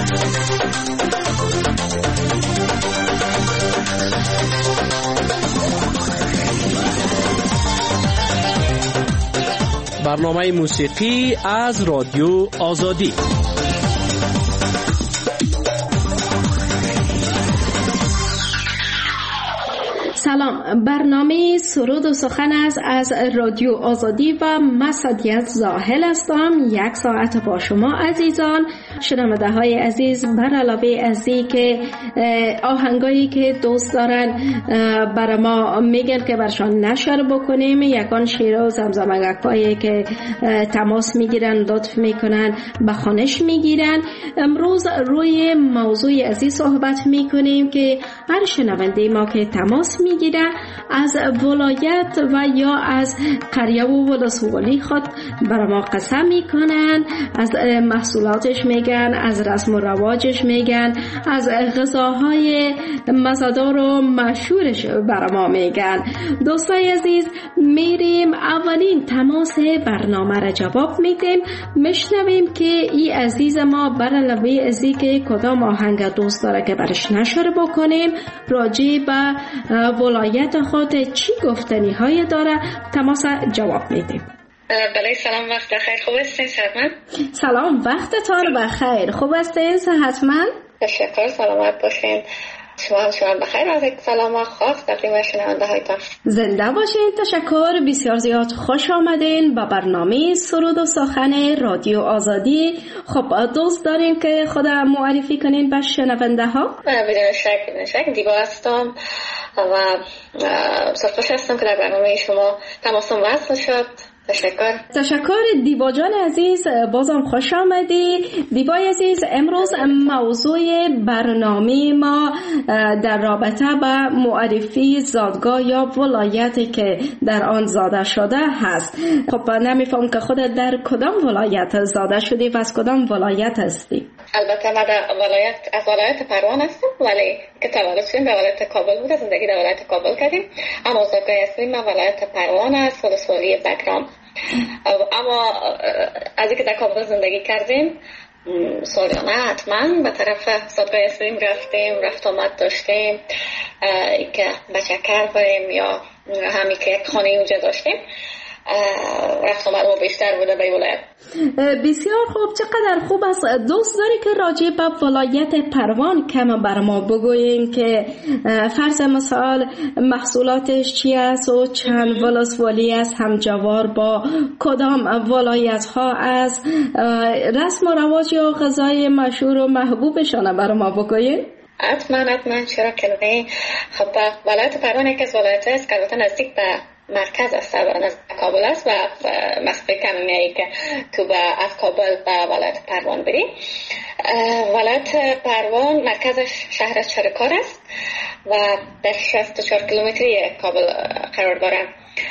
برنامه موسیقی از رادیو آزادی. سلام، برنامه سرود و سخن است از رادیو آزادی و من سعدیت زاهل هستم. 1 ساعت با شما عزیزان شنونده های عزیز. بر علاوه از این که آهنگایی که دوست دارن برای ما میگن که برشان نشر بکنیم، یکان شیر و زمزمگکایی که تماس میگیرن، لطف میکنن، به خوانش میگیرن. امروز روی موضوع عزیز صحبت میکنیم که هر شنونده ما که تماس میگیرن از ولایت و یا از قریه و ولسوالی خود برای ما قسم میکنن، از محصولاتش میگن، از رسم و رواجش میگن، از غذاهای مزه‌دار و مشهورش برای ما میگن. دوستای عزیز، میریم اولین تماس برنامه را جواب میدیم، میشنویم که این عزیز ما بر علاوه از که کدام آهنگ دوست داره که برش نشر بکنیم، راجع به ولایت خود چی گفتنی های داره، تماس جواب میدیم. بله، سلام، وقت بخیر. خوب هستین صحتمند؟ سلام، وقتتان بخیر. خوب هستین صحتمند؟ تشکر، سلامت باشین. شما بخیر. از یک سلام خاص تقدیم شنونده هایتان. زنده باشین. تشکر، بسیار زیاد خوش آمدین به برنامه سرود و سخن رادیو آزادی. خب دوست داریم که خود معرفی کنین به شنونده ها. بدون شک دیبا هستم و سرخوش هستم که در برنامه شما تماسم وصل شد. تشکر دیبا جان عزیز، بازم خوش آمدی. دیبای عزیز، امروز موضوع برنامه ما در رابطه با معرفی زادگاه یا ولایتی که در آن زاده شده هست. خب نمیفهم که خودت در کدام ولایت زاده شدی و از کدام ولایت هستی؟ البته من از ولایت پروان هستم، ولی که تولد شدیم در ولایت کابل بوده، زندگی در ولایت کابل کردیم. اما زادگاه اصلی من ولایت پروان است، ولسوالی بگرام. اما از اینکه در کابل زندگی کردیم سالیانه حتما به طرف زادگاه اصلیم رفتیم، رفت آمد داشتیم، ای که بچکر بریم یا همی که یک خانه اونجا داشتیم، رفت آمد ما بیشتر بوده به ولایت. بسیار خوب، چقدر خوب است. دوست داری که راجع به ولایت پروان کم بر ما بگوییم که فرض مثال محصولاتش چی است و چند ولسوالی است، همجوار با کدام ولایت ها است، رسم و رواج و غذای مشهور و محبوبشان بر ما بگوییم؟ حتما چرا که نه. خب ولایت پروان یکی از ولایت است که البته نزدیک به مرکز است، از کابل است و مسافه کمی میایی که تو از کابل به ولایت پروان بری. ولایت پروان مرکزش شهر چرکار است و در 64 کیلومتری کابل قرار داره.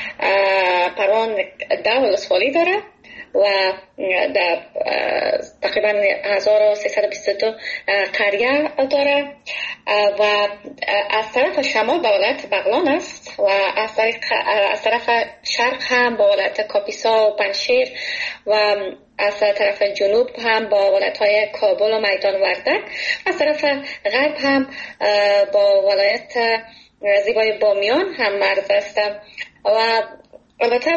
پروان 10 ولسوالی داره و در تقریبا 1322 قریه داره و از طرف شمال به ولایت بغلان است و از طرف شرق هم با ولایت کاپیسا و پنشیر و از طرف جنوب هم با ولایت‌های کابل و میدان وردک، از طرف غرب هم با ولایت زیبای بامیان هم مرز است و البته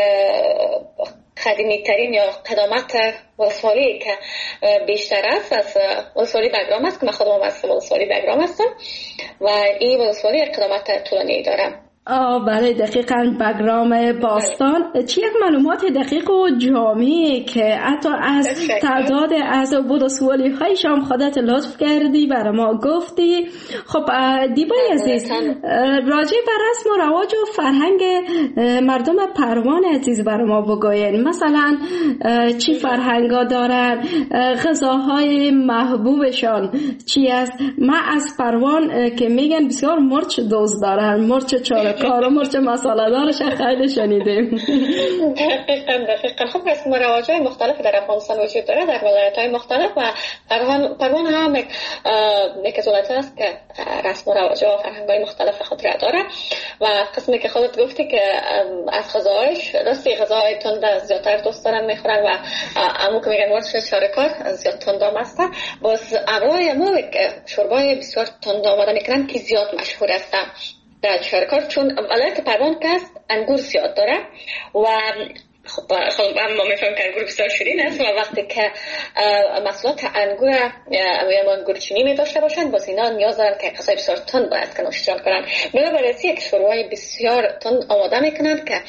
قدیمی ترین یا قدامت ولسوالی که بیشتر است از ولسوالی بگرام است که من خودم از ولسوالی بگرام هستم و این ولسوالی قدامت طولانی دارم. بله، دقیقاً بگرام باستان. چی یک معلومات دقیق و جامعی که حتی از تعداد از ولسوالی هایش هم خودت لطف کردی برای ما گفتی. خب دیبای عزیز، راجع به رسم و رواج و فرهنگ مردم پروان عزیز برای ما بگوین. مثلا چی فرهنگا دارن، غذاهای محبوبشان چی است؟ من از پروان که میگن بسیار مرچ دوست دارن، مرچ چارق چارکار و مرچ مساله دارش خیلی شنیدیم. دقیقاً. خب رسم و رواج‌های مختلف در افغانستان وجود داره، در ولایت‌های مختلف، و پروان هم یک از ولایت است که رسم و رواج‌ها و فرهنگ‌های مختلف خود را داره. و قسمی که خودت گفتی که از غذاهایش راستی غذاهای تند زیادتر دوست دارن میخورن و عمو که میگن مرچ چارکار زیاد تندام است. باز امروی عمو شوربای بسیار تند آماده میکنن که زیاد مشهور است در چارکار، چون ولایت پروان که است انگور زیاد داره و خب ما میفهم که انگور بسیار شیرین است و وقتی که محصولات انگور یا انگورچینی می داشته باشند باز اینا نیاز دارن که غذای بسیار تند باید که نوشیجان کنن. بنابراین یک شوربای بسیار تند آماده میکنن که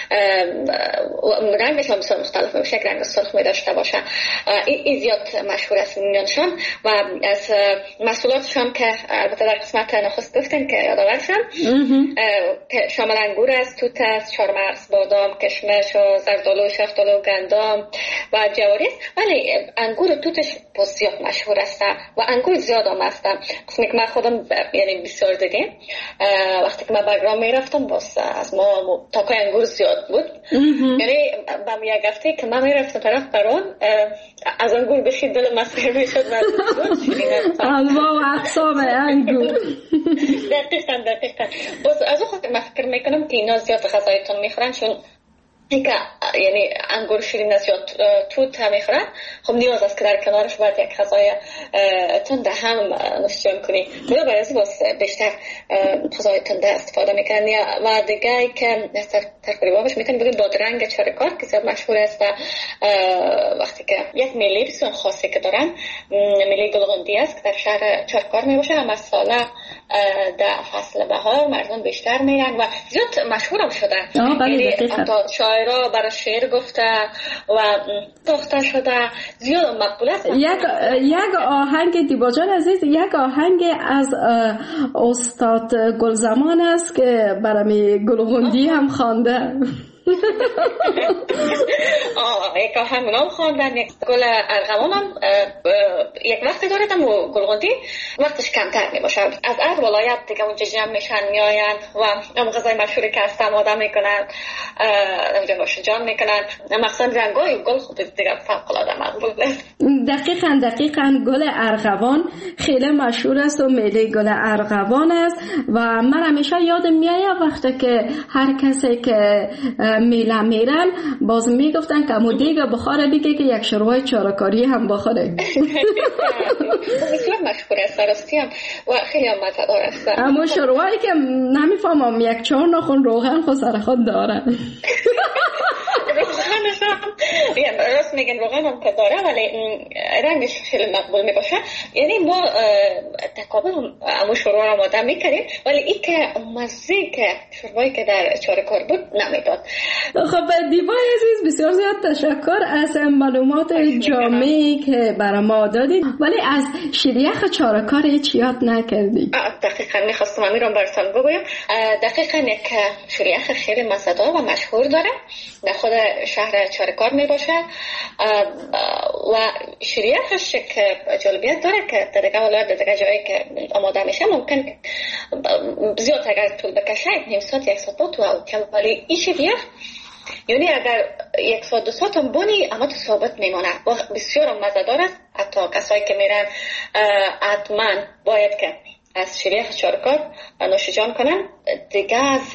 رنگش هم بسیار مختلف میشه، یک رنگ سرخ می داشته باشه. این زیاد مشهور است میانشان. و از محصولاتشان که البته در قسمت نخست گفتن که یادآورشم که شامل انگور است، توت است، چهارمغز، بادام، کشمش و زردالو، شفتالو، گندم و جواری است. ولی انگور و توتش زیاد مشهور است و انگور زیاد هم است. قسمی که من خودم یعنی بسیار دیدیم وقتی که من برگرام میرفتم باز از ما تاکای انگور زیاد بود. یعنی با یک هفته که من میرفتم طرف برون از انگور بخید دل مسخره میشد. انواع و اقسام انگور. دقیقاً. باز از خود من فکر میکنم که اینا زیاد غذایتون میخورن، چون اینکه یعنی انگور شیرین است یا توت هم میخورن. خب نیاز است که در کنارش باید یک غذای تند هم نوشیجان کنی. برای از باز بیشتر غذای تند استفاده میکنن. و دیگه که تقریباش میتونی بگیم بادرنگ چارکار که زیاد مشهور است. وقتی که یک میلی بسیار خاصی که دارن، میلی گلغندی است که در شهر چارکار میباشه. اما ساله در فصل بهار مردم بیشتر میرن و زیاد مشهور هم شده. شاعرها برای شعر گفته و ساخته شده، زیاد مقبول است. یک آهنگ دیبا جان عزیز، یک آهنگ از استاد گلزمان است که برای گلغندی هم خوانده. یک آهنگ هم خواندن. یک گل ارغوان هم یک وقتی دارد اما گلغندی وقتش کمتر می باشه. از هر ولایت دیگه اونجا جمع میشن میاین و هم غذای مشهوری که هست آماده میکنن، اونجا نوشیجان میکنن. مخصوصا رنگای گل خود دیگه فوق العاده مقبول است. دقیقاً گل ارغوان خیلی مشهور است و میله گل ارغوان است و من همیشه یادم میاد وقتی که هر کسی که میله میرن باز میگفتن که امو دیگه بخوره دیگه که یک شوربای چارکاری هم بخوره. بسیار مشهور است راستی هم و خیلی هم مزه‌دار است. اما شوربایی که نمیفهمم یک 4 ناخن روغن خود سر خود داره. راست میگن روغن هم که داره ولی رنگش خیلی مقبول میباشه. یعنی ما تقابل همون شوربا رو آماده میکنیم ولی این که مزه که شوربایی که در چارکار بود نمیداد. خب دیبای عزیز بسیار زیاد تشکر از معلومات جامعی که برای ما دادید، ولی از شیریخ چارکار هیچ یاد نکردی. دقیقاً میخواستم همین رو براتون بگویم. دقیقاً یک شیریخ خیلی مزه‌دار و مشهور داره در خود شهر چارکار می باشه و شیریخش که جالبیت داره که در دیگه ولایت در دیگه جایی که آماده میشه ممکن زیاد اگر طول بکشه نیم ساعت یک ساعت بود ولی این شیریخ یعنی اگر یک ساعت 2 ساعت هم بونی اما تو ثابت میمونه و بسیار مزه‌دار است. حتی کسایی که میرن حتما باید که از شیریخ چارکار نوشیجان کنن. دیگه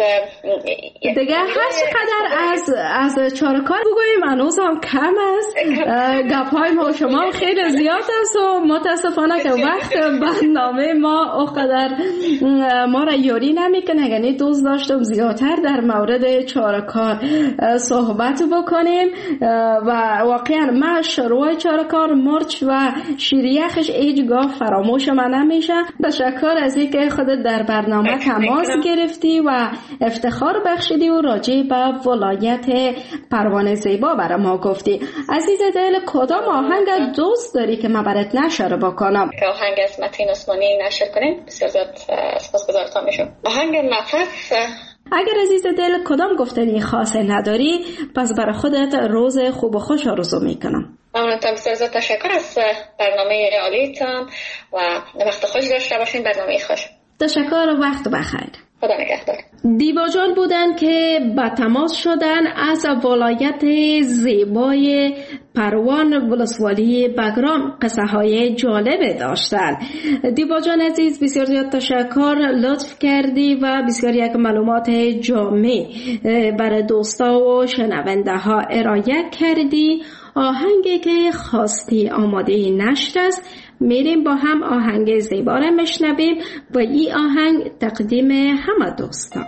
هر چقدر از چارکار بگوییم هنوز هم کم است. گپ‌های ما شما خیلی زیاد است و متاسفانه که وقت برنامه ما اونقدر ما را یاری نمیکنه. یعنی دوست داشتم زیادتر در مورد چارکار صحبت بکنیم و واقعا من شروع چارکار مرچ و شیریخش هیچگاه فراموش من نمیشه. تشکر از اینکه خودت در برنامه تماس گرفتی و افتخار بخشیدی و راجع به ولایت پروان زیبا برای ما گفتی. عزیز دل کدام آهنگ دوست داری که من برات نشر بکنم؟ که آهنگ از متین عثمانی نشر کنین بسیار زیاد سپاسگزارتان میشم. آهنگ نفس. اگر عزیز دل کدام گفتنی خاصی نداری پس برای خودت روز خوب و خوش آرزو میکنم. ممنونتم. بسیار زیاد تشکر از برنامه عالیتان و وقت خوش داشته باشین. برنامه خوش. تشکر و وقت بخیر. خدا نگهدار. دیبا جان بودن که با تماس شدن از ولایت زیبای پروان ولسوالی بگرام قصه های جالب داشتن. دیبا جان عزیز بسیار زیاد تشکر، لطف کردی و بسیار یک معلومات جامع برای دوستا و شنونده ها ارائه کردی. آهنگی که خواستی آماده نشر است، میریم با هم آهنگ زیبا را میشنویم و این آهنگ تقدیم همه دوستان.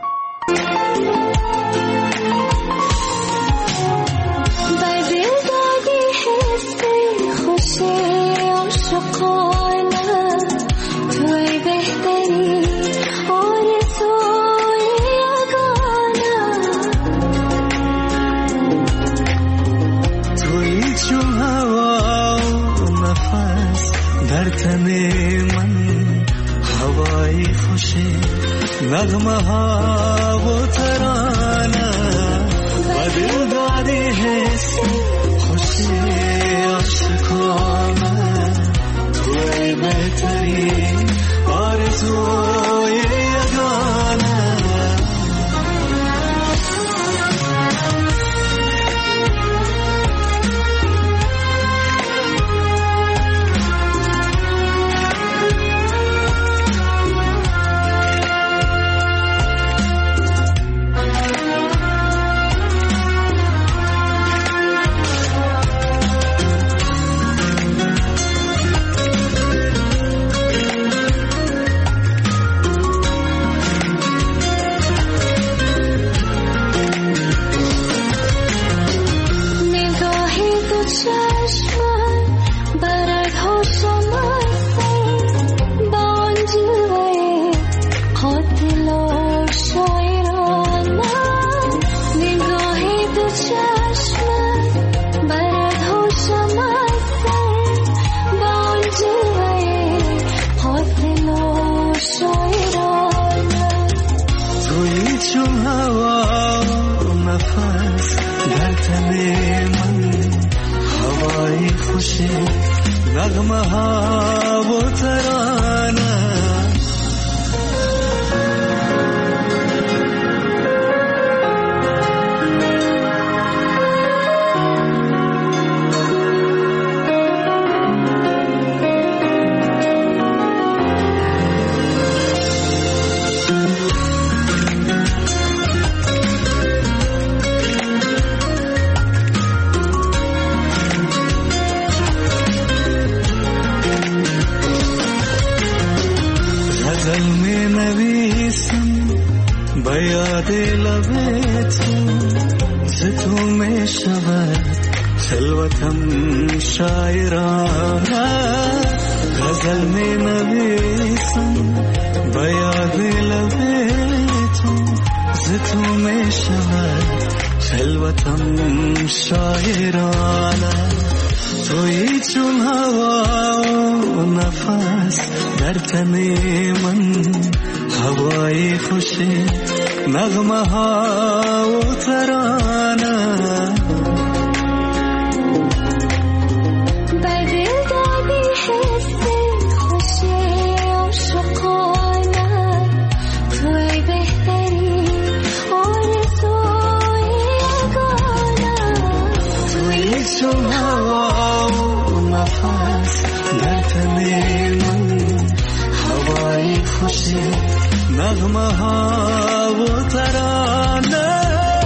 नगमा वो तराना बदल दादी है खुशी आशिकाना कोई बेहतरीन आरज़ू ये यगाना नगमा वो तराना بیاد لبت زتو می شود خلوتم شاعرانه غزل می نویسم بیاد لبت زتو می شود خلوتم شاعرانه تویی چون هوا و نفس در تن من هوای خوشی نغمه ها و ترانه بر دل دادی حس خوشی عاشقانه توی بهترین آرزوی یگانه توی چون هوا و نفس در تن من هوای خوشی نغمه ها و ترانه.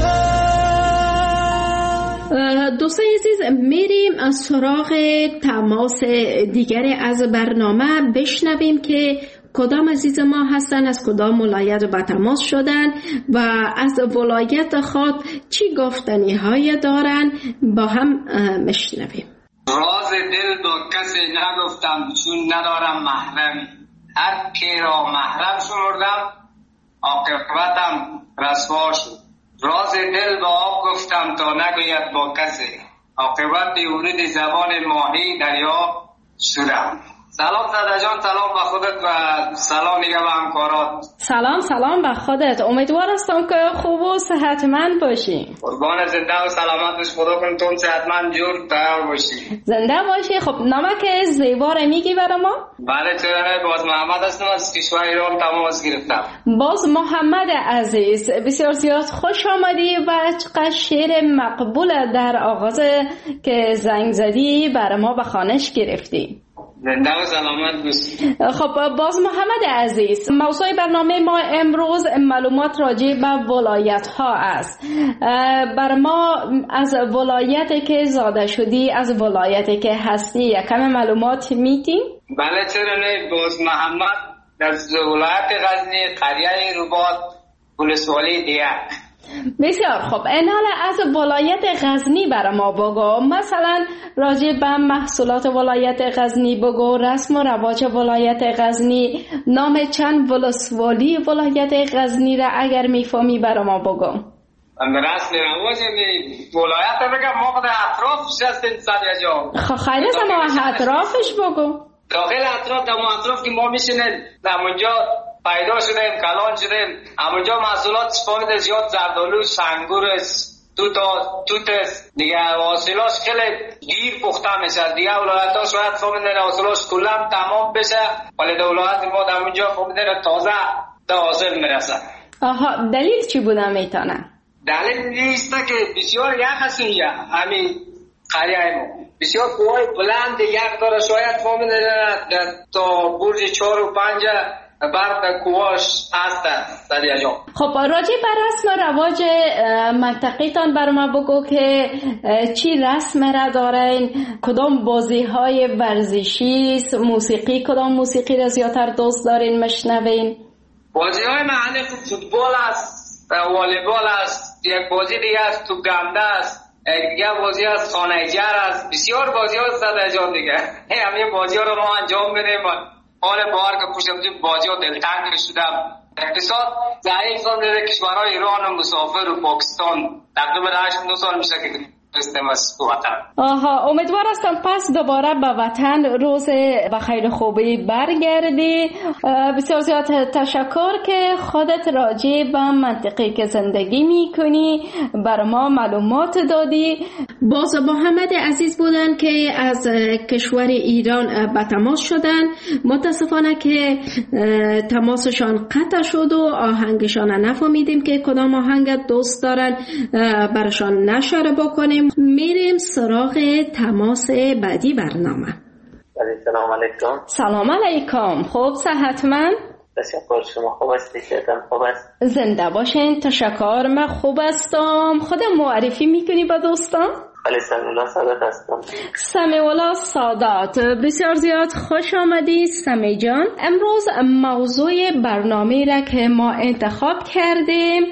دوستان عزیز، میریم از سراغ تماس دیگری از برنامه، بشنویم که کدام عزیز ما هستن، از کدام ولایت به تماس شدن و از ولایت خود چی گفتنی های دارن، با هم میشنویم. راز دل با کسی نگفتم چون ندارم محرمی، هر کی را محرم شمردم عاقبتم رسوا شد. راز دل با آب گفتم تا نگوید با کسی، عاقبت ورود زبان ماهی دریا شدم. سلام زاده جان، سلام به خودت و سلام میگم به همکارات. سلام به خودت. امیدوار هستم که خوب و صحتمند باشی. قربان زنده و سلامت باش. خدا کنه تو صحتمند جور تیار باشی. زنده باشی. خب نمک زیبا رو میگی برای ما؟ بله چرا نه. باز محمد هستم از کشور ایران تماس گرفتم. باز محمد عزیز بسیار زیاد خوش آمدی و چقدر شعر مقبول در آغاز که زنگ زدی برای ما به خوانش گرفتی. زنده و سلامت باشی. خب باز محمد عزیز، موضوع برنامه ما امروز معلومات راجع به ولایت ها است. بر ما از ولایتی که زاده شدی، از ولایتی که هستی یکم معلومات میدی؟ بله چرا نه. باز محمد از ولایت غزنی، قریه رباط، ولسوالی دیگر. بسیار خوب. اینال از ولایت غزنی برای ما بگو، مثلا راجع به محصولات ولایت غزنی بگو، رسم و رواج ولایت غزنی، نام چند ولسوالی ولایت غزنی را اگر میفهمی برای ما بگو. رسم رواج ولایت بگم ما خود اطرافش هستیم سادیا جان. خیلی از ما اطرافش بگو. داخل اطراف در اطراف که ما میشینیم در اونجا پیدا شدیم، کلان شدیم. همونجا محصولات فهمید زیاد زردالو، شنگور، توت دیگه حاصلاش خیلی دیر پخته میشه. دیگه ولایت ها شاید فهمیدن حاصلاش کلا تمام بشه، ولی در ولایت ما در اونجا فهمیدن تازه در حاصل میرسه. آها، دلیل چی بوده میتونه؟ دلیل نیست که بسیار یخ هست اینجا همین قریه ما. بسیار کوهای بلند یخ داره، شاید فهمیدن تا برج 4 و 5 برد کوهاش هستن سادیا جان. خب راجع به رسم و رواج منطقی تان بر ما بگو که چی رسم را دارین، کدام بازی های ورزشی، موسیقی، کدام موسیقی را زیادتر دوست دارین مشنوین؟ بازی های محلی فوتبال است، والیبال است، یک بازی دیگه است تو گنده است، دیگه بازی است خانه‌جر است. بسیار بازی ها سادیا جان دیگه. همین بازی ها رو ما انجام میدیم. حال بار که پوشم بازی ها دلتنگ شدم. اقتصاد ضعیف شده کشورهای ایران و مسافر و پاکستان تقریبا 8 سال میشه که رستم از وطن. آها، امیدوار هستم پس دوباره به وطن روز بخیر خوبی برگردی. بسیار زیاد تشکر که خودت راجع به منطقه که زندگی میکنی بر ما معلومات دادی. باز محمد عزیز بودن که از کشور ایران به تماس شدن. متاسفانه که تماسشان قطع شد و آهنگشان نفهمیدیم که کدام آهنگ دوست دارن برشان نشر بکنیم. میریم سراغ تماس بعدی برنامه. سلام علیکم. سلام علیکم. خوب صحتمند؟ تشکر. شما خوب هستی؟ شیطان خوب است؟ زنده باشین. تشکر. من خوب هستم. خودم معرفی میکنی با دوستان؟ خالی سمیولا سادات هستم. سمیولا سادات، بسیار زیاد خوش آمدی سمی جان. امروز موضوع برنامه را که ما انتخاب کردیم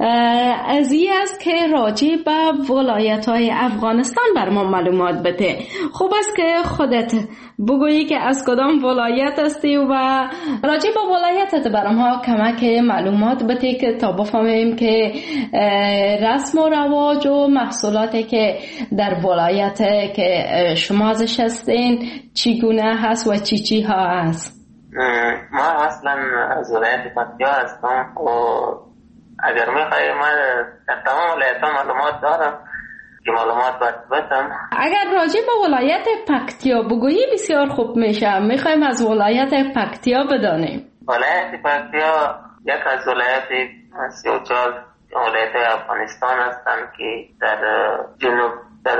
از این است که راجع به ولایت های افغانستان بر ما معلومات بده. خوب است که خودت بگویی که از کدام ولایت هستی و راجع به ولایتت بر ما کمک معلومات بده که تا بفهمیم که رسم و رواج و محصولاتی که در ولایت که شما ازش هستین چگونه هست و چی ها هست. ما اصلا از ولایت پکتیا هستم و اگر میخوایی من در تمام ولایت ها معلومات دارم که معلومات بدم. اگر راجع به ولایت پکتیا بگویی بسیار خوب میشه. میخوایم از ولایت پکتیا بدانیم. ولایت پکتیا یک از ولایت 34 ولایت افغانستان هستند که در جنوب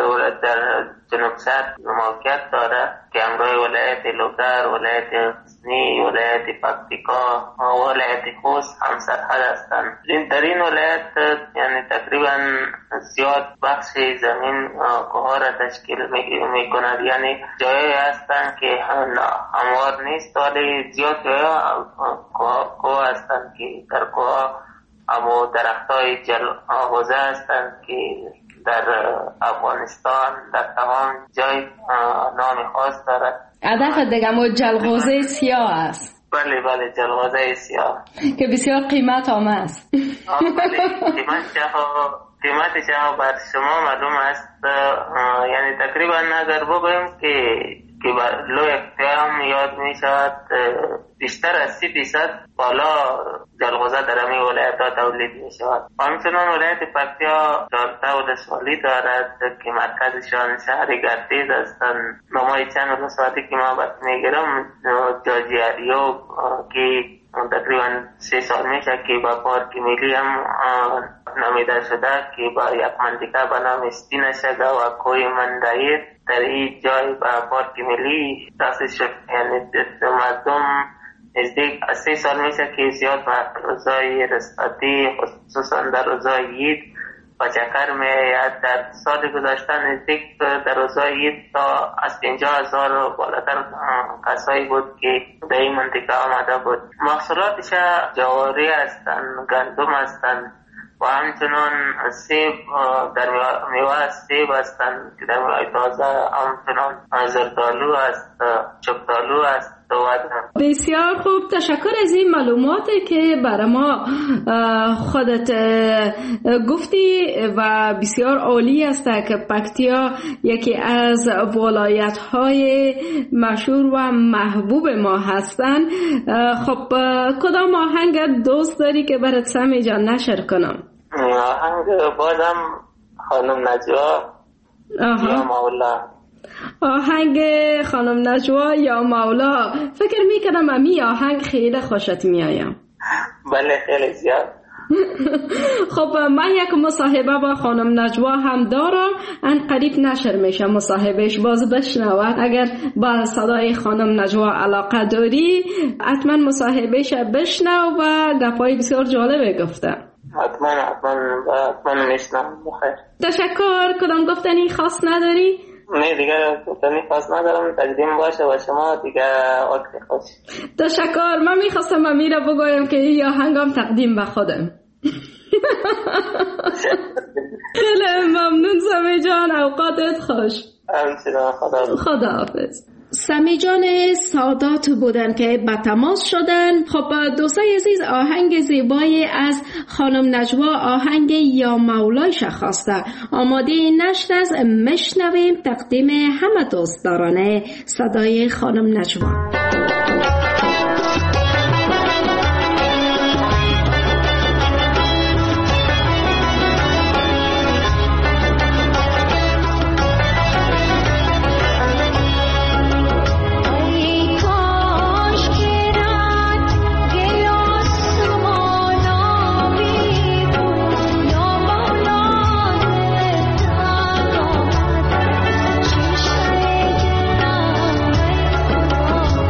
شرق موقعیت داره که همراه ولایت لوگر، ولایت غزنی، ولایت پکتیکا و ولایت خوست هم سرحد هستند. در این ولایت یعنی تقریبا زیاد بخش زمین کوه را تشکیل می کند، یعنی جایی هستند که هموار نیست ولی زیاد جایی کوه هستند که در کوه اما درختای جلغوزه هستند که در افغانستان در تمام جای نام خاص دارد. هدف دیگه جلغوزه سیاه است. بله جلغوزه سیاه که بسیار قیمت هم است. بله قیمتش بر شما معلوم است. یعنی تقریبا اگر بگویم که که لو اختیام یاد می شود بیشتر از 30% بالا جلغوزه در همین ولایت ها تولید می شود. همچنان ولایت پکتیا 14 ولسوالی دارد که مرکزشان شهر گردیز هستند. نمای چند ولسوالی که ما بس می گیرم جاجیاریو که تقریبا 3 سال میشه که با پارک ملی هم نامیده شده که با یک منطقه به نام استینشگه و کوی مندایر در این جای با پارک ملی تاسیس شد. یعنی مردم نزدیک 3 سال میشه که زیاد به روزای رسالتی خصوصا در روزای عید و چکر میآید. در سال گذشته نزدیک در روزای عید تا از 50,000 بالاتر کسایی بود که در این منطقه آمده بود. محصولاتش جواری هستند، گندم هستند و همچنان سیب در میوه سیب هستند که در میوه تازه همچنان زردالو است، چوبدالو است. بسیار خوب، تشکر از این معلوماتی که برای ما خودت گفتی و بسیار عالی است که پکتیا یکی از ولایت‌های مشهور و محبوب ما هستند. خب کدام آهنگ دوست داری که برات سمی جان نشر کنم؟ آهنگ بازم خانم نجوا یا مولا. آهنگ خانم نجوا یا مولا. فکر میکنم امی آهنگ خیلی خوشت میایم. بله خیلی زیاد. خب من یک مصاحبه با خانم نجوا هم دارم، ان قریب نشر میشه مصاحبهش، باز بشنوه. اگر با صدای خانم نجوا علاقه داری حتما مصاحبهش بشنو و گپای بسیار جالبه گفته. حتما میشنم. بخیر. تشکر. کدام گفتنی خاص نداری؟ نه دیگه گفتنی خاص ندارم. تقدیم باشه و شما دیگه وقت خوش. تشکر. من میخواستم امیره بگویم که این آهنگم تقدیم به خودم. خیلی ممنون سمی جان، اوقاتت خوش. خدا حافظ. سمی جان سادات بودن که به تماس شدن. خب دوستای عزیز، آهنگ زیبایی از خانم نجوا، آهنگ یا مولایش خواسته. آماده نشر از مشنویم تقدیم همه دوستداران صدای خانم نجوا. Oh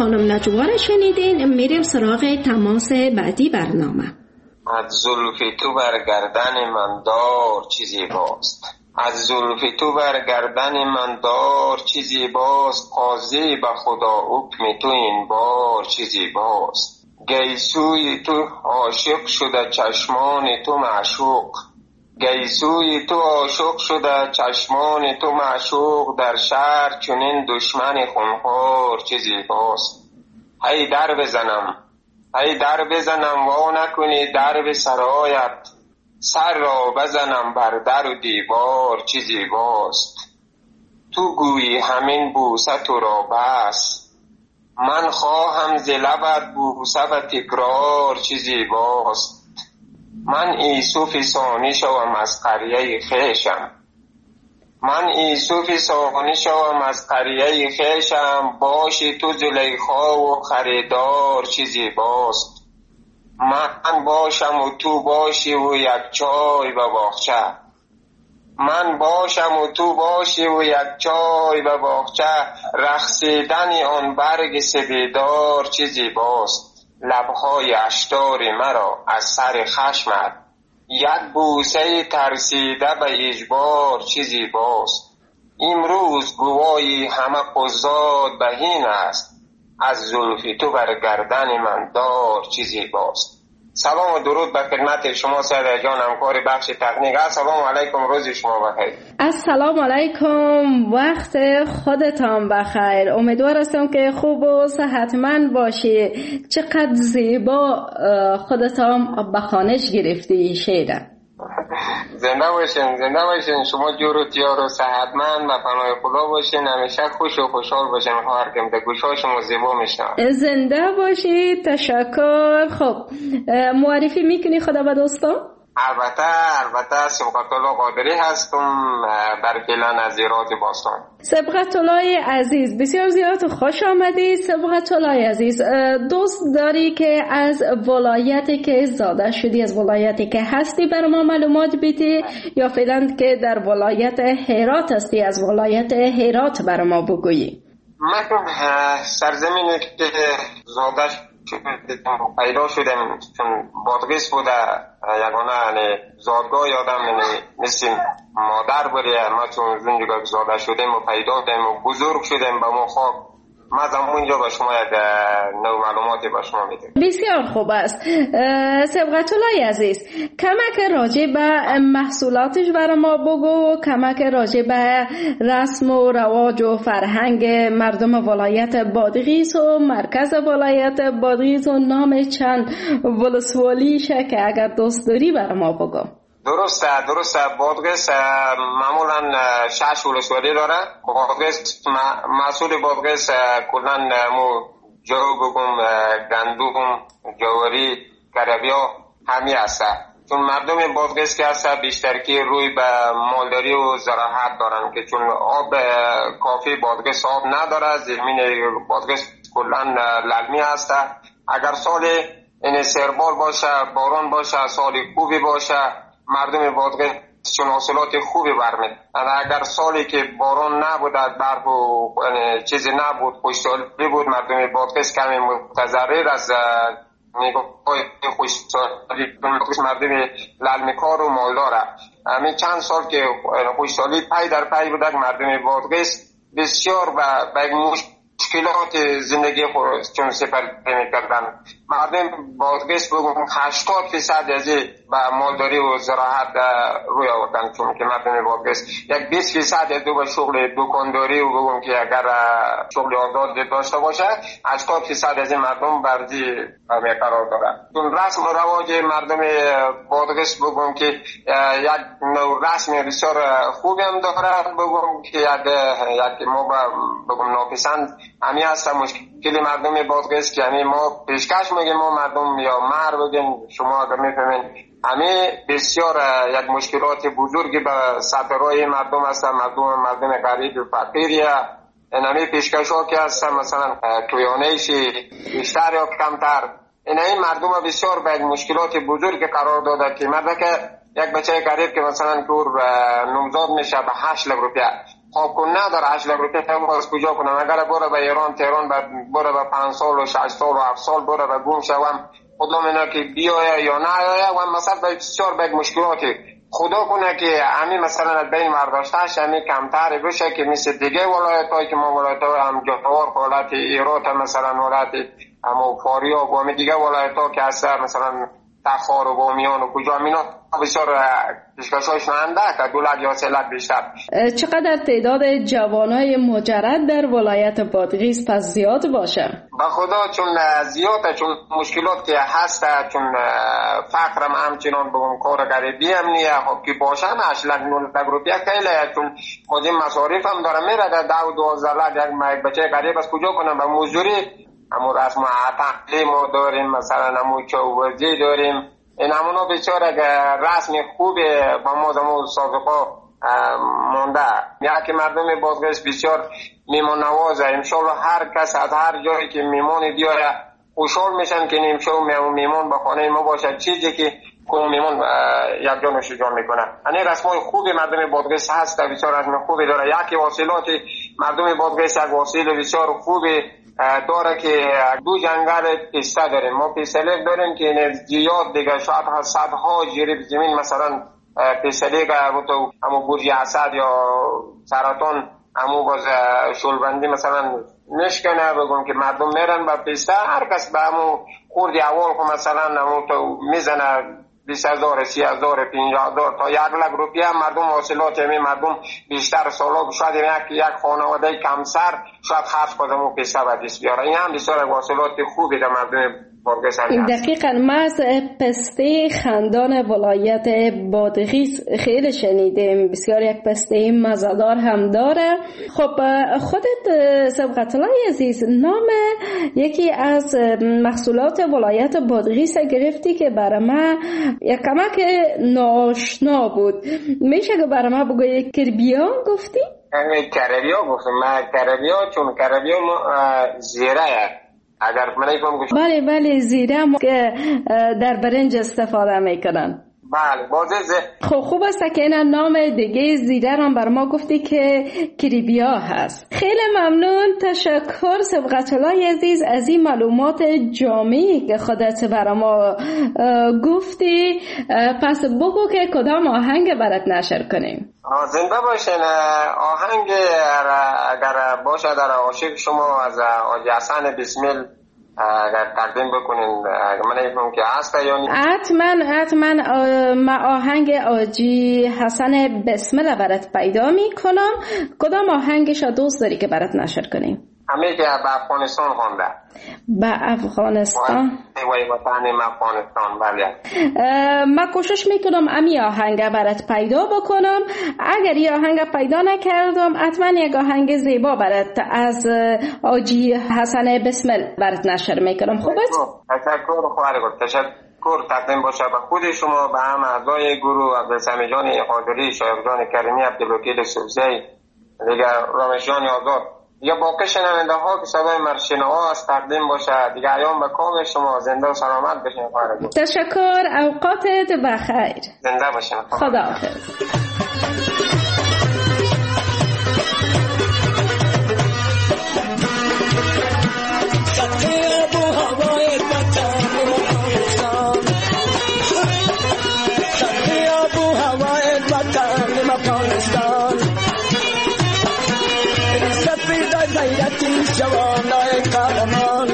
خانم نجوا شنیدین. میریم سراغ تماس بعدی برنامه. از زلف تو بر گردن من دار چیزی باست، از زلف تو بر گردن من دار چیزی باست، قاضی به خدا حکم تو این بار چیزی باست. گیسوی تو عاشق شده چشمان تو معشوق، گیسوی تو عاشق شده چشمان تو معشوق، در شهر چنین دشمن خونخوار چیزی باست. هی در بزنم، هی در بزنم وا نکنی درب سرایت، سر را بزنم بر در و دیوار چیزی باست. تو گویی همین بوسه تو را بس، من خواهم ز لبت بوسه و تکرار چیزی باست. من یوسف ثانی شوم از قریه خویشم، من یوسف ثانی شوم از قریه خویشم، باشی تو زلیخا و خریدار چیزی باست. من باشم و تو باشی و یک چای به باغچه، من باشم و تو باشی و یک چای به باغچه، رقصیدن آن برگ سبیدار چیزی باست. لبهای اشتار مرا از سر خشمت، یک بوسه ترسیده به اجبار چیزی باست. امروز گواهی همه قضات به این است، از زلف تو بر گردن من دار چیزی باست. سلام و درود به خدمت شما سعید جان، همکار بخش تکنیک. السلام علیکم، روز شما بخیر. السلام علیکم، وقت خودتان بخیر. امیدوار هستم که خوب و صحتمند باشی. چقدر زیبا خودتان به خوانش گرفتی شعر. زنده باشین، زنده باشین. شما جور و تیار و صحتمند و پناه خدا باشین. همیشه خوش و خوشحال باشین. خواهر کم به گوشای شما زیبا میشنم. زنده باشی. تشکر. خب معرفی میکنی خدا به دوستان؟ البته سبقت الله قادری هستم، در فعلا از ایراد باستان. سبقت الله عزیز، بسیار زیاد خوش آمدی. سبقت الله عزیز، دوست داری که از ولایتی که زاده شدی، از ولایتی که هستی بر ما معلومات بدی، یا فعلا که در ولایت هرات هستی از ولایت هرات بر ما بگویی؟ من سرزمینی که زاده پیدا شدم چون بادغیس بوده، یگانه زادگاه یادم مثل مادر بوده. ما چون زنجگاه زاده شدیم و پیدا شدیم و بزرگ شدیم به ما خواب، ما از همونجا به شما یک نو معلوماتی به شما میدیم. بسیار خوب است. سبقت الله عزیز، کمک راجع به محصولاتش برای ما بگو، کمک راجع به رسم و رواج و فرهنگ مردم ولایت بادغیس و مرکز ولایت بادغیس و نام چند ولسوالیشه که اگر دوست داری برای ما بگو. درسته. بادغیس معمولا 6 ولسوالی داره. بادغیس مسئول بادغیس کلن جو بگم گندم، جواری، کربیا همی هسته. چون مردم بادغیس که هسته بیشتر که روی به مالداری و زراعت دارن که چون آب کافی بادغیس آب نداره. زمین بادغیس کلن للمی هسته. اگر سال این سربال باشه، باران باشه، سال خوبی باشه، مردم بادغیس چون حاصلات خوبی برمید. اگر سالی که باران نبود، برف و چیزی نبود، خشکسالی بود، مردم بادغیس کمی متضرر از نگاه خشکسالی. مردم للمیکار و مالداره. همین چند سال که خشکسالی پی در پی بود، مردم بادغیس بسیار به مشکلات زندگی خود چون سپری میکردن. مردم بادغیس بگم 80% از به مالداری و زراعت روی آوردن، چون که مردم بادغیس یک 20% از به شغل دکانداری و بگم که اگر شغل آزاد داشته باشه 80% از مردم برزی قرار داره. چون رسم و رواج مردم بادغیس بگم که یک نوع رسم بسیار خوبی هم داره. بگم که یک ما بگم ناپسند همی هست مشکلی مردم بادغیس که همی ما پیشکش میگیم، ما مردم یا مر بگیم، شما اگر میفهمین همی بسیار یک مشکلات بزرگی به سفرهای مردم هست. مردم غریب و فقیریه. این همی پیشکش ها که هست مثلا تویانهشی بیشتر یا کمتر، این مردم بسیار به یک مشکلات بزرگی قرار داده که مرده که یک بچه غریب که مثلا کور نوزاد میشه به 8 لک روپیه، خواب نداره 8 لک روپیه باز کجا کنم؟ اگر بره به ایران تهران بره به 5 سال و 6 سال و 7 سال بره به گم شوم، خدا مینا که بیایه یا نه آیه و مثلا بسیار به مشکلاتی خدا کنه که همین مثلا از بین برداشتهش همین کمتر بشه که مثل دیگه ولایت‌هایی که ما ولایت‌های هم جوار ولایت ایرات مثلا ولایت هم فاریاب و همین دیگه ولایت‌ها که هست مثلا تخار و بامیان و کجا مینا بسیار پیشکش‌هاش نهنده که 2 لک یا 3 لک بیشتر. چقدر تعداد جوانای مجرد در ولایت بادغیس پس زیاد باشه؟ به خدا چون زیاده، چون مشکلات که هست، چون فقرم همچنان بگم کار غریبی هم نیه خب که باشه 8 لک 9 لک روپیه خیلی، چون خودم مصارف هم داره میره در 10 و 12 لک یک بچه غریب از کجا کنم به مزدوری همون رسم تعلیم داریم مثلا همون چوبرزی داریم، این همونا بسیار رسم خوبه با ما زمان سابقا مونده. یکی مردم بادغیس بسیار میمون نوازه، امشالله هر کس از هر جایی که میمونی بیاره خوشحال میشن که امشال میمون با خانه ما باشه، چیزی که کنون میمون یک جا نوش جان میکنه. این رسمای خوبی مردم بادغیس هست، بسیار رسم خوبی داره. یکی واصلات مردم بادغیس یک واصل بسیار خوبی داره که 2 جنگل پیسته داریم، ما پیسته داریم که زیاد دیگه شاید صدها جریب زمین مثلا پیسته که همون برج اسد یا سرطان همون باز شلبندی مثلا نشکنه بگم که مردم میرن با پیسته، هر کس به همون خوردی اول که مثلا همون تو میزنه 20,000 30,000 50,000 تا 1 لک روپیه. مردم واصلات همین مردم بیشتر سالا شاید یک خانواده کمسر شاید خرج کنه و پیسه به دست بیاره. این هم بسیار واصلات خوبی در مردم بادغیس هست. دقیقاً ما از پسته خندان ولایت بادغیس خیلی شنیدیم، بسیار یک پسته مزه‌دار هم داره. خب خودت سبقت الله عزیز نام یکی از محصولات ولایت بادغیس گرفتی که برای ما یک کمک ناشنا بود، میشه که برای ما بگوی کربیان گفتی؟ کربیا گفتم من کربیا، چون کربیا زیره اگر من ایفهم بله زیره که در برنج استفاده میکنن. بله بازه خب خوب است که این نام دیگه زیره را بر ما گفتی که کریبیا هست. خیلی ممنون، تشکر سبقت الله عزیز از این معلومات جامعی که خودت بر ما گفتی. پس بگو که کدام آهنگ برات نشر کنیم. زنده باشین. آهنگ اگر باشه در عاشق شما از حاجی حسن بسمل اگر تقدیم بکنین، من ایفهم که هست یا نی؟ حتما ما آهنگ حاجی حسن بسمل برات پیدا میکنم. کدام آهنگش دوست داری که برات نشر کنیم؟ همه که به افغانستان خونده. به افغانستان؟ وای وطن افغانستان. بله من کوشش میکنم امی آهنگ برات پیدا بکنم. اگر یه آهنگ پیدا نکردم حتما یک آهنگ زیبا برات از حاجی حسن بسمل برات نشر میکنم. خوب است؟ تشکر خواهر گفت. تشکر تقدیم باشه به خود شما، به هم اعضای گروه عبدالسمی جان قادری، شایق جان کریمی، عبدالوکیل سوزی، دیگه رامش جان آزاد، یا باقی شنونده ها که صدای مرشنوا است تقدیم باشه. دیگه ایام به کام شما، زنده و سلامت بشین خواهر گفت. تشکر، اوقاتت بخیر. زنده باشین. خداحافظ. جوانای قهرمان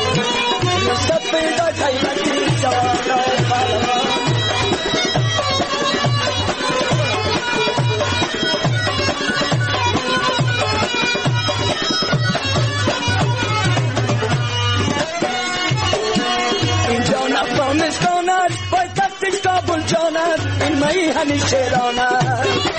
سپید غیرتی جوانای قهرمان اینجا افغانستان است، پایتختش کابل جان است، این مایی همیشه شیران است.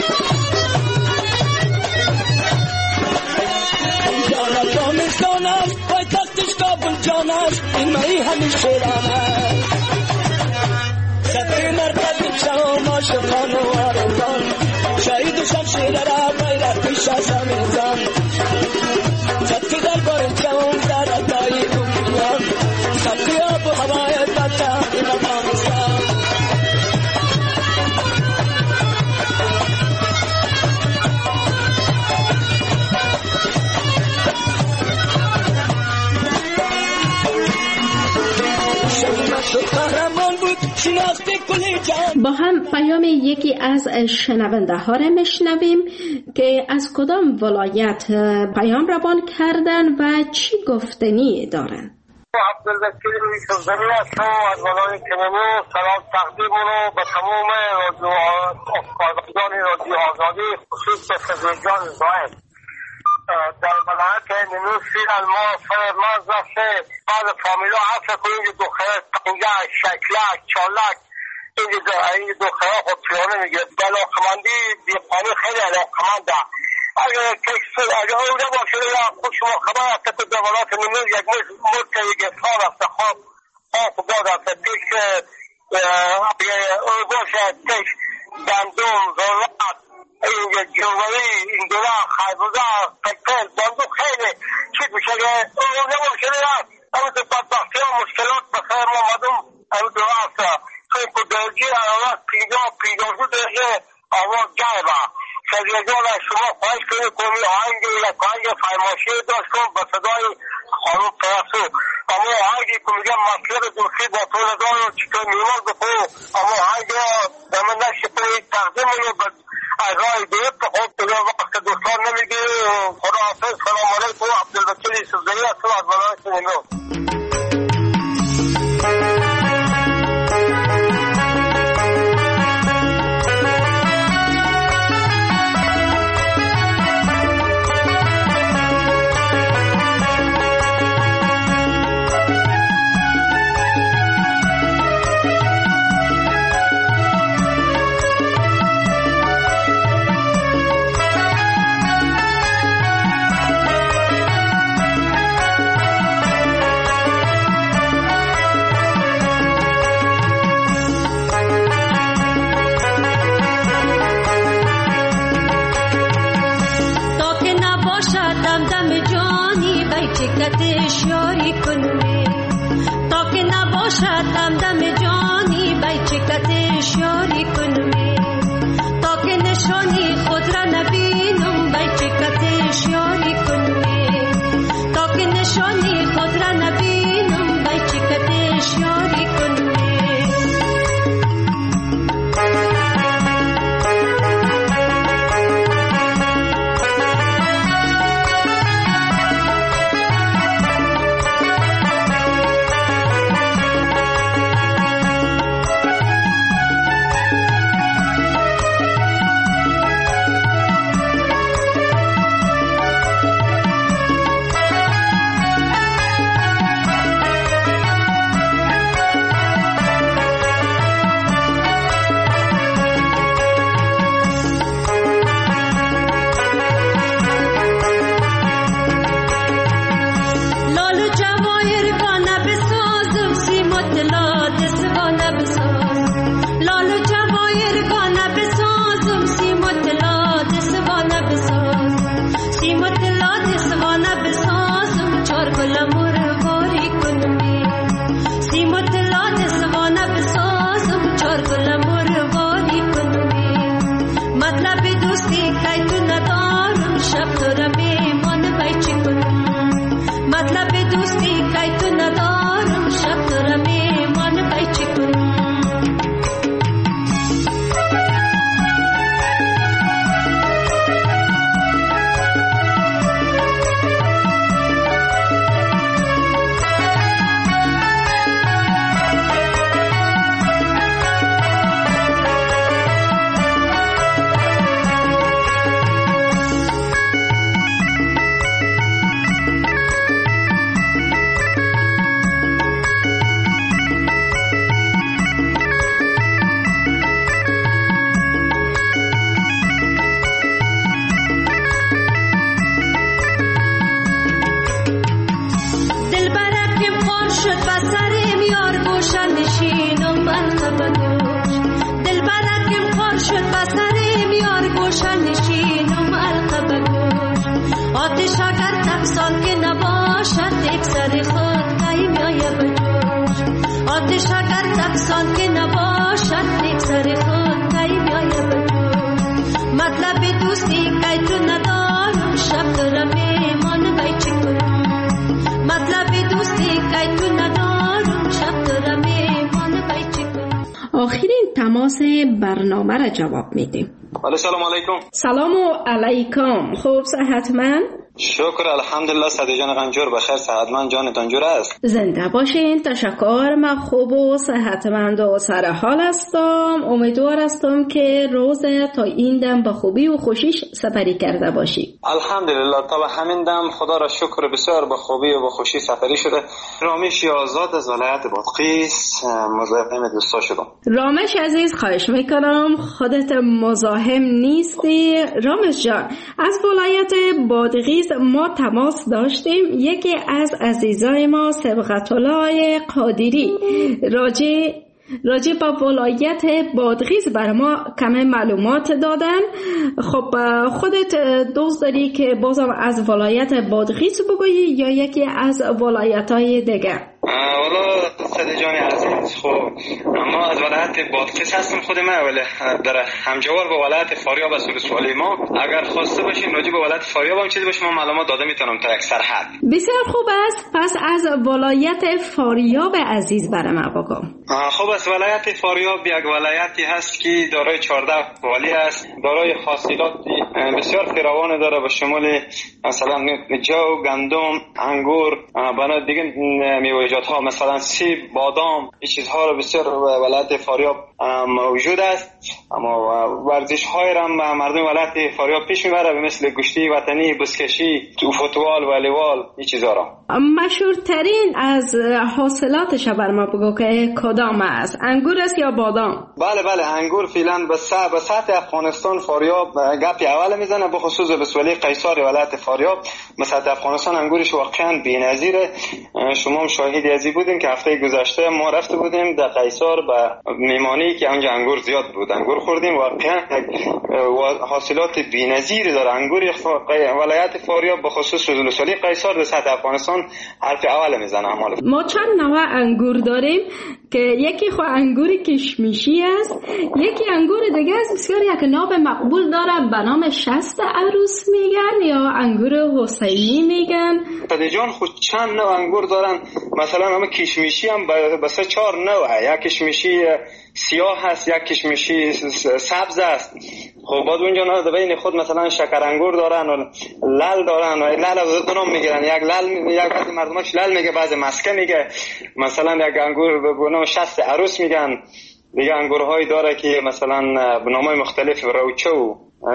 افغانستان است، پایتختش کابل جان است، این مایی همیشه شیران است. صدقی مرکز شما عاشقان و آرزان، شهید و شمشیر را غیرت پیش از زمینزان. صدقی دربار جوان در ادای دنیان، صدقی آب و هوای وطن این افغانستان. قهرمان بود شناخت کل جان. با هم پیام یکی از شنونده ها را میشنویم که از کدام ولایت پیام روان کردن و چی گفتنی دارند. عبدالوکیل یوسفزئی هستم از ولایت کرمو. سلام تقدیم رو به تمام کارگردان رادیو آزادی، خصوص به فضلجان زاهد در ولایت نیمروز. فعلا ما فرماز رفته بعض فامیلا حفظ کنیم که دختره تنگه شکلک چالک این دختره خود پیانه میگه علاقمندی دیپانی خیلی علاقمنده. اگر کسی اگر او نباشه یا خود شما خبر هست که در ولایت نیمروز یک مرد که یک اصحاب هست خواب باد هست پیش او باشه پیش گندم ذرات این جواری این دوره خیبوزه پکتل باندو خیلی چیز میشه که او نباشه یا او تو بدبختی و مشکلات بخیر ما مدوم او دوره هست خیلی که درجی حرارت 50 درجه آواز جایبه. سریعجان از شما خواهش کنید کمی آهنگ یک آهنگ فرماشی داشت کن به صدای خانم پرسو. اما آهنگی که میگم مطلب دوستی با تو ندار و چطور میماز بخو اما آهنگ دمه نشی پایی تقدیم رو به اعضای دیت خود دیگه وقت دوستان نمیگی. خدا حافظ. سلام علیکم. عبدالوکیل یوسفزئی هستم از ولایت نیمروز. شاری کنی تا که نباشد دم جانی بیچکت شاری کنی تا که نشانی خود را نبینم بیچکت شاری کنی تا که نشانی خود را نبینم بیچکت شاری کنی. مطلب دوستی که تو ندارم شب دارم تماس برنامه را جواب میدیم. سلام علیکم. سلام علیکم. خوب صحتمند؟ شکر الحمدلله. صدی جان غنجور بخیر، صحتمند، جانتان جور است؟ زنده باشین. تشکر. من خوب و صحتمند و سر حال هستم. امیدوار هستم که روز تا این دم به خوبی و خوشیش سپری کرده باشی. الحمدلله. تا به همین دم خدا را شکر بسیار به خوبی و به خوشی سپری شده. رامش آزاد از ولایت بادغیس مزاحم دوستا شدم. رامش عزیز خواهش میکنم خودت مزاحم نیستی. رامش جان، از ولایت بادغیس ما تماس داشتیم. یکی از عزیزای ما سبقت الله قادری راجع به ولایت بادغیس بر ما کمی معلومات دادن. خب خودت دوست داری که بازم از ولایت بادغیس بگویی یا یکی از ولایت‌های دیگه؟ والا صدی جان عزیز، خب ما از ولایت بادغیس هستم خود ما، ولی در همجوار با ولایت فاریاب است. سوالی ما اگر خواسته باشین راجع به ولایت فاریاب هم چیزی باشه، من معلومات داده میتونم تا یک سرحد. بسیار خوب است. پس از ولایت فاریاب عزیز برای ما بگو. خب از ولایت فاریاب یک ولایتی هست که دارای 14 والی است، دارای حاصلات بسیار فراوان داره به شمول مثلا جو، گندم، انگور، بنا دیگه میوه‌جات ها مثلا سیب، بادام، این چیزها رو بسیار ولایت فاریاب موجود است. اما ورزش های را مردم ولایت فاریاب پیش میبره، مثل گشتی وطنی، بزکشی، فوتبال، والیبال، این چیزها را. مشهورترین از حاصلاتش بر ما بگو که کدام است؟ انگور است یا بادام؟ بله انگور فعلا به سطح افغانستان فاریاب گپی اول میزنه، به خصوص به ولی قیصر ولایت فاریاب به سطح افغانستان انگورش واقعا بی‌نظیره. شما هم شاهدی ازی بودین که هفته گذشته ما رفته بودیم در قیصر به میمانی که اونجا انگور زیاد بود، انگور خوردیم. واقعا حاصلات بی‌نظیری داره انگور ولایت فاریاب، به خصوص ولی قیصر در سطح افغانستان حرف اول میزنه. ما چند نوع انگور داریم که یکی خو انگور کشمیشی است، یکی انگور دیگه است بسیار یک نام مقبول داره به نام شست عروس میگن یا انگور حسینی میگن. صدی جان خود چند نوع انگور دارن، مثلا همه کشمیشی هم بس 4 نوعه، یک کشمیشی سیاه هست، یک کشمیشی سبز است. خب بعد اونجا نه بین خود مثلا شکر انگور دارن و لال دارن و لال از دو نام میگیرن، یک لال، یک بعضی مردمش لال میگه، بعضی مسکه میگه، مثلا یک انگور به نام شست عروس میگن. دیگه انگورهایی داره که مثلا به نامای مختلف روچو.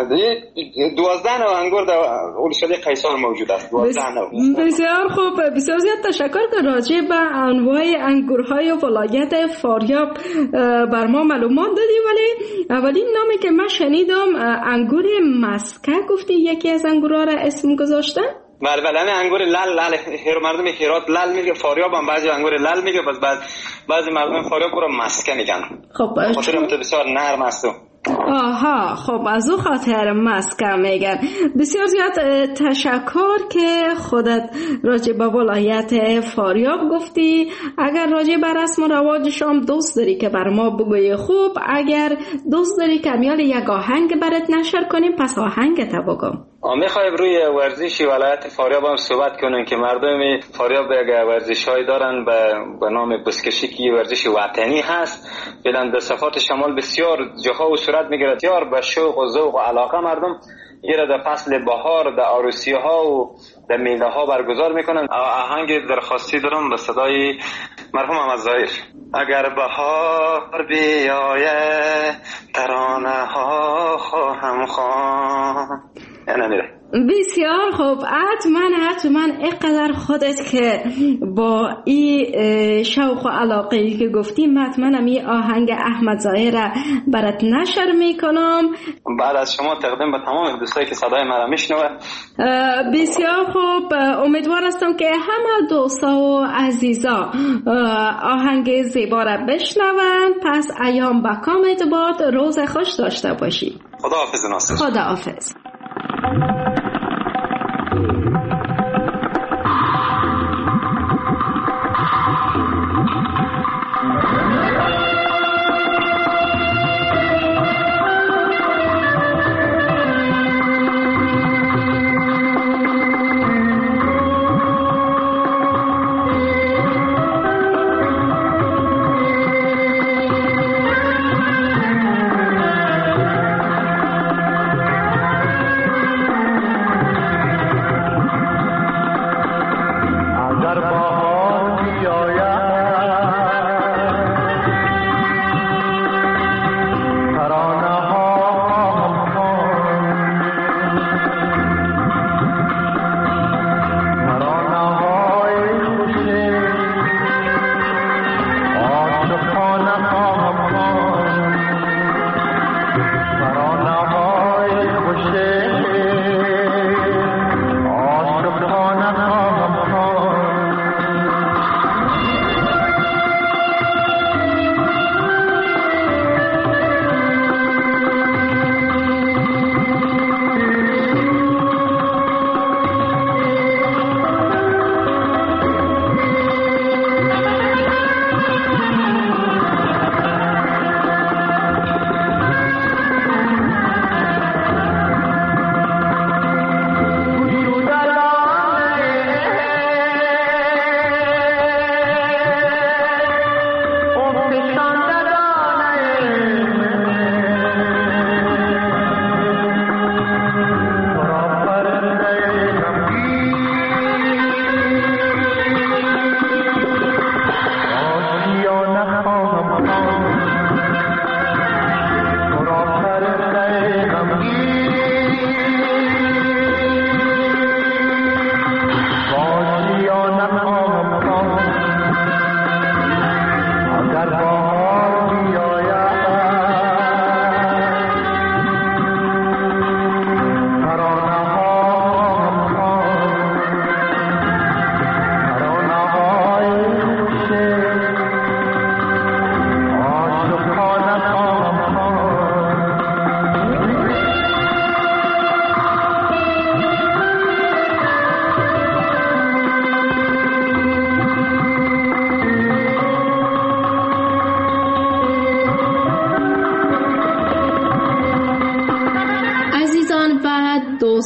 12 نوع انگور در ولایت قیصر موجود است. 12 نوع. بسیار خوب، بسیار زیاد تشکر که راجع به انواع انگورهای ولایت فاریاب بر ما معلومات دادی. ولی اولین نامی که من شنیدم انگور مسکه گفتی یکی از انگورها را اسم گذاشتن؟ بله انگور لال مردم هرات لال میگه، فاریاب هم بعضی انگور لال میگه، بعضی مردم فاریاب رو مسکه میگن. خب خاطر بسیار نرم است. آها، خب از او خاطر مسکه میگن. بسیار زیاد تشکر که خودت راجع به ولایت فاریاب گفتی. اگر راجع به رسم و رواجش هم دوست داری که بر ما بگوی خوب، اگر دوست داری که میال یک آهنگ برات نشر کنیم پس آهنگت بگو. میخوایم روی ورزش ولایت فاریاب هم صحبت کنیم که مردم فاریاب یک ورزش‌هایی دارن به نام بزکشی که ورزش وطنی هست. فعلا در صفات شمال بسیار جاها و صورت میگیره، بسیار به شوق و ذوق و علاقه مردم ایره در فصل بهار در عروسی‌ها و در میله‌ها برگزار میکنن. آهنگ درخواستی دارم به صدای مرحوم احمد ظاهر. اگر بهار بیاید ترانه ها خواهم خواند. بسیار خوب. حتما اینقدر خودت که با این شوق و علاقه‌ای که گفتیم حتما این آهنگ احمد ظاهر برات نشر میکنم. بعد از شما تقدیم به تمام دوستایی که صدای مرا میشنوه. بسیار خوب. امیدوار هستم که همه دوستا و عزیزا آهنگ زیبا را بشنون. پس ایام با کامت باد، روز خوش داشته باشی. خداحافظ ناصر. خداحافظ.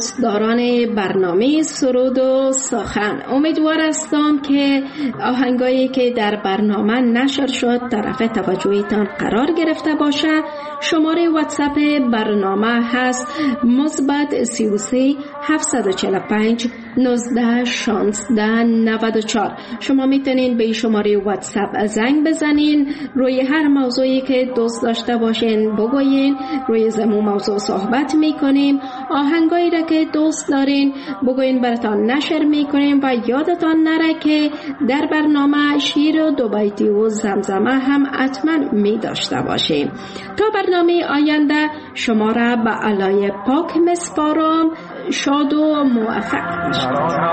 دوستداران برنامه سرود و سخن. امیدوار هستم که آهنگایی که در برنامه نشر شد طرف توجهتان قرار گرفته باشه. شماره واتساپ برنامه هست +33 745 19 16 94. شما میتونین به شماره واتساپ زنگ بزنین، روی هر موضوعی که دوست داشته باشین بگوین، روی زمون موضوع صحبت میکنیم. آهنگایی را که دوست دارین بگوین براتان نشر میکنیم و یادتان نره که در برنامه شیر و دو بیتی و زمزمه هم حتما می داشته باشیم. تا برنامه آینده شما را به علای پاک مسپارم. شاد و موفق باشید.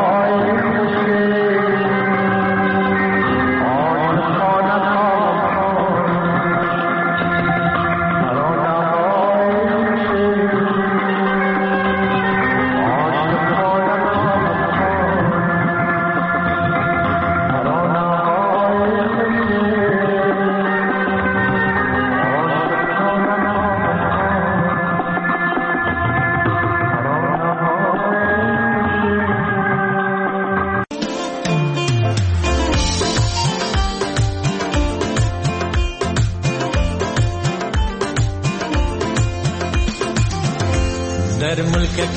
در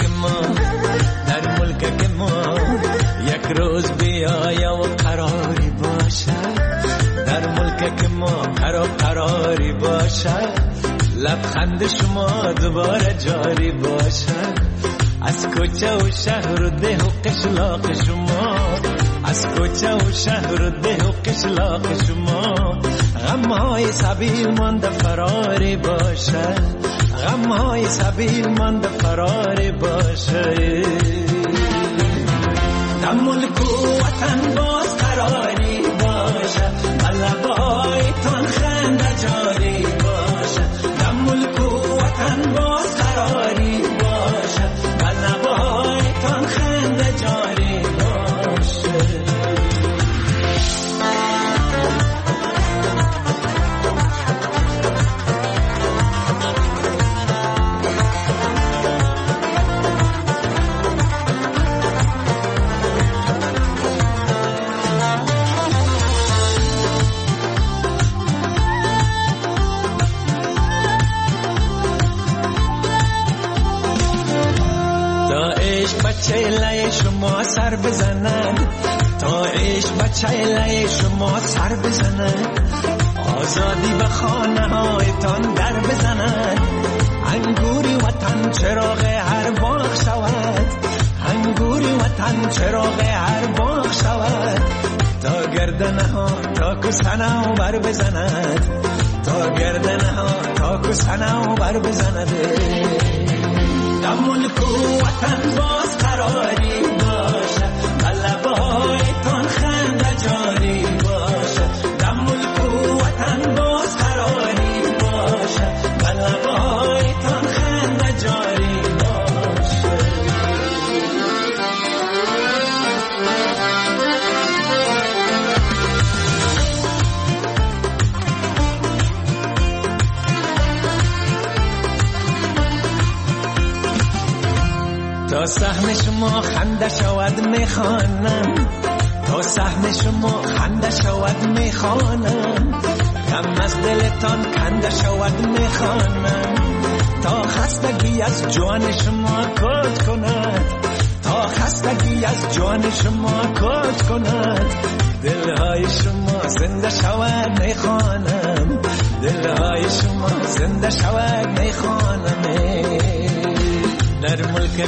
ملک ما یک روز بیایا و قراری باشد، در ملک ما قراری باشد، لبخند شما دوباره جاری باشد، از کوچه و شهر و ده و قشلاق شما، از کوچه و شهر و ده و قشلاق شما، غمهای سبیل مانده فراری باشد، غمهای سبیل مانده فراری باشد. در ملک و وطن باز قراری باشد، لبایتان خنده جاری باشد، در ملک و وطن باز قراری باشد، لبایتان خنده جاری باشد. بچه لای شما سر بزنند، تا عشق بچه لای شما سر بزنند، آزادی به خانه هایتان در بزنند، انگوری وطن چراغ هر باغ شود، انگوری وطن چراغ هر باغ شود، تا گردنه ها تا کسنه و بر بزند، تا گردنه ها تا کسنه و بر بزند. در ملک و وطن باز قراری باشد، لبایتان خنده جاری باشد، در ملک و وطن باز قراری باشد، لبایتان خنده جاری باشد. تا سهم شما خنده شود میخوانم، تا سهم شما خنده شود میخوانم، غم از دلتان کنده شود میخوانم، تا خستگی از جان شما کج کند، تا خستگی از جان شما کج کند، دلهای شما زنده شود میخوانم، دلهای شما زنده شود میخوانم. در ملک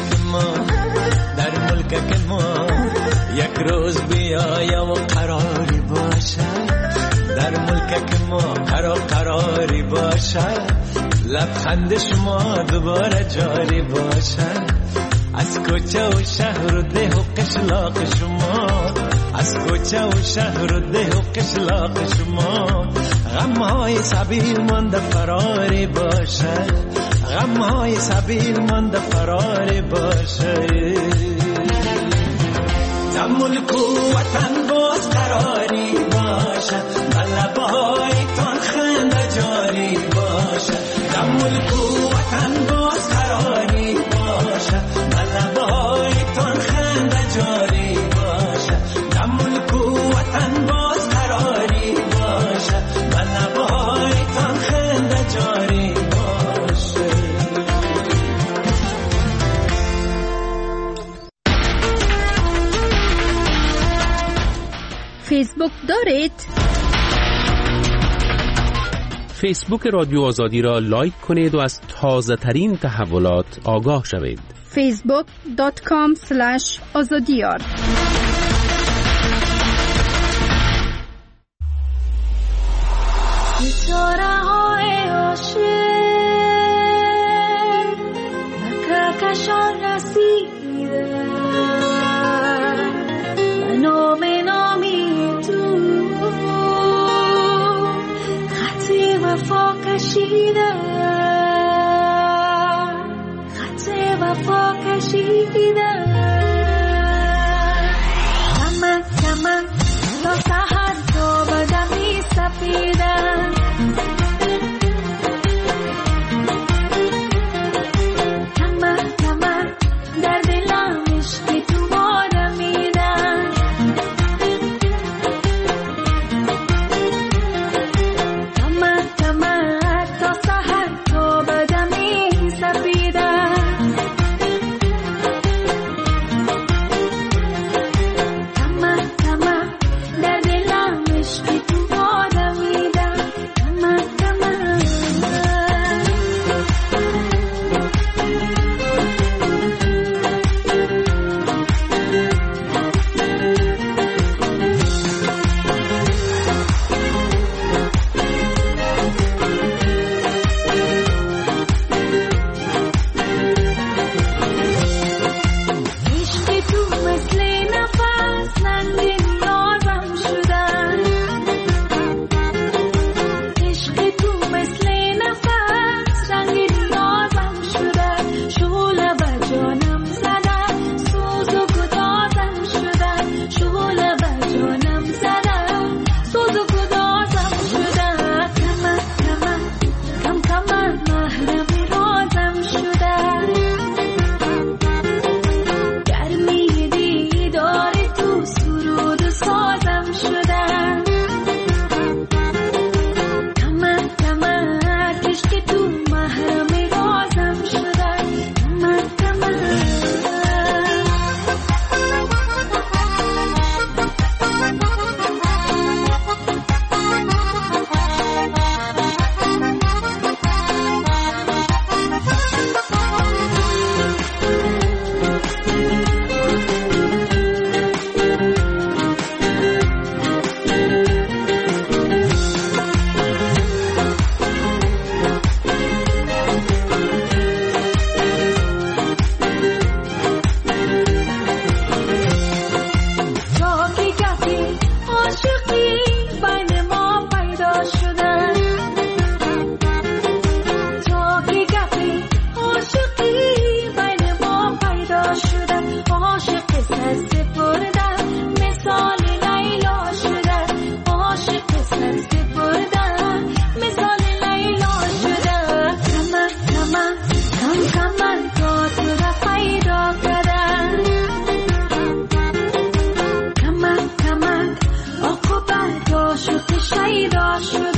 ما یک روز بیایا و قراری باشد، در ملک ما قراری باشد، لبخند شما دوباره جاری باشد، از کوچه و شهر و ده و قشلاق شما، از کوچه و شهر و ده و قشلاق شما، غمهای سبیل مانده فراری باشد، غمهای سبیل مانده فراری باشد. در ملک و وطن باز قراری باشد، لبایتان خنده جاری باشد، در ملک و وطن باز قراری باشد، فیسبوک دارید؟ فیسبوک رادیو آزادی را لایک کنید و از تازه ترین تحولات آگاه شوید. facebook.com/azadiyar شده